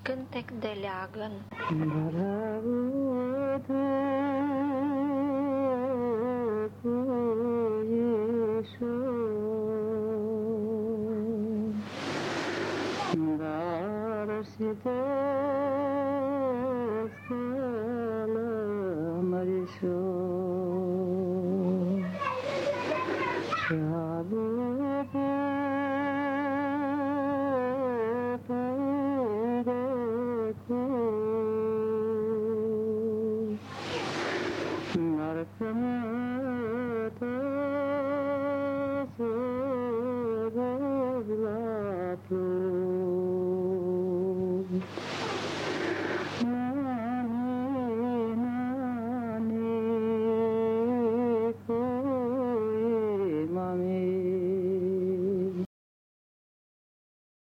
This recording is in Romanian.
Cântec de leagăn. Dar si te scală mărișor și aduce marcă